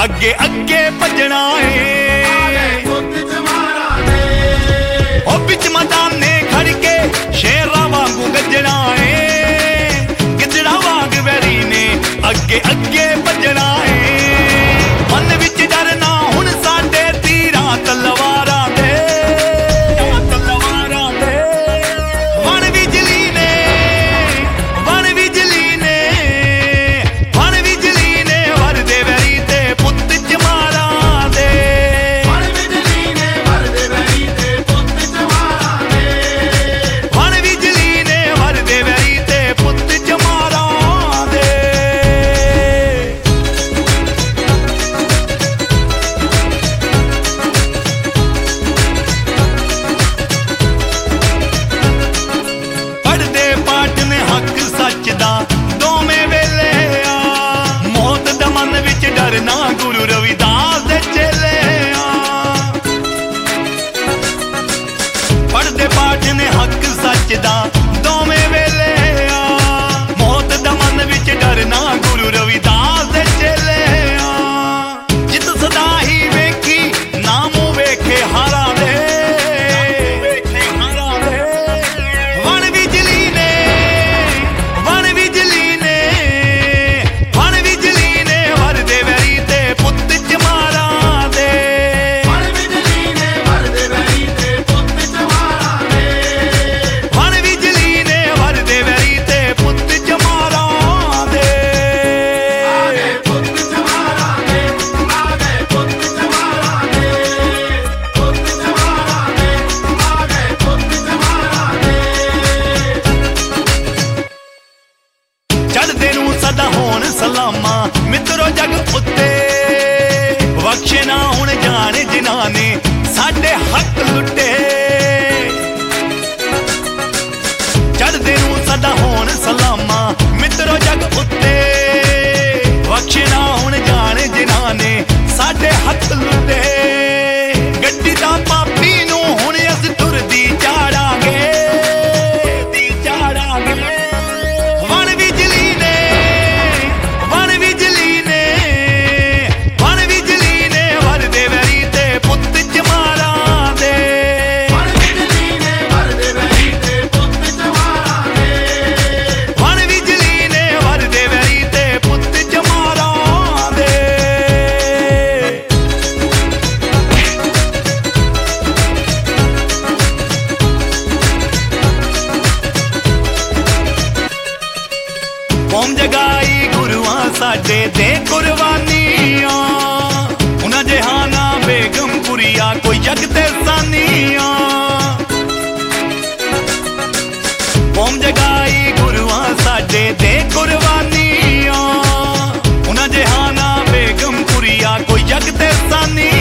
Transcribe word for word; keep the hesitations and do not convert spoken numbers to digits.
अगे अगे भजना बिच मैदाने खड़ के शेरा वांगू गजना है गिदड़ा वांग वैरी ने अगे अगे भजना है मन विच डरना हुण साडे तीरां तलवारां दे तलवारां दे वन बिजली ने वन बिजली ने वन बिजली ने वर दे वैरी ते पुत्त चमारां दे वन बिजली ने वर दे वैरी ते पुत्त चमारां दे वन बिजली ने वर दे वैरी ते पुत्त चमारां दे पढ़दे पाठ ने हक सच दा दोवें वेले आ मौत दा मन विच डरना गुरु रविदास दे चेले आ पढ़दे पाठ ने हक सच दा दोवें वेले आ मौत दा मन विच डरना गुरु रविदास दे चेले आ जित सदा ही वेखी नाम वेखे हारा दे वेखे हारा दे वन बिजली ने वन बिजली ने वन बिजली ने वर दे वैरी ते पुत्त चमारां दे वन बिजली ने वर दे वैरी ते पुत्त चमारां दे वन बिजली ने वर दे वैरी ते पुत्त चमारां दे आ गए पुत्त चमारां दे आ गए पुत्त चमारां दे पुत्त चमारां दे आ गए पुत्त चमारां दे चढ़दे नूं सदा होण सलामा मित्रो जग उत्ते बख्शे ना हुण जाने जिन्हां ने साडे हक लुटे चढ़दे नूं सदा होण सलामा मित्रो जग उत्ते बख्शे ना हुण जाने जिन्हां ने साडे हक लुटे गड्डी दा पापी नूं हुण अस तुरदी चाड़ांगे दी चाड़ांगे वन बिजली ने वन बिजली ने वन बिजली ने वर दे वैरी ते पुत्त चमारां दे वन बिजली ने वर दे वैरी ते पुत्त चमारां दे वन बिजली ने वर दे वैरी ते पुत्त चमारां दे कौम जगाई गुरुआं साडे दे कुर्बानियां उन्हां जहाना बेगमपुरिया कोई जग ते सानियां कौम जगाई गुरुआं साडे दे कुर्बानियां उन्हां जहाना बेगमपुरिया कोई जग ते सानियां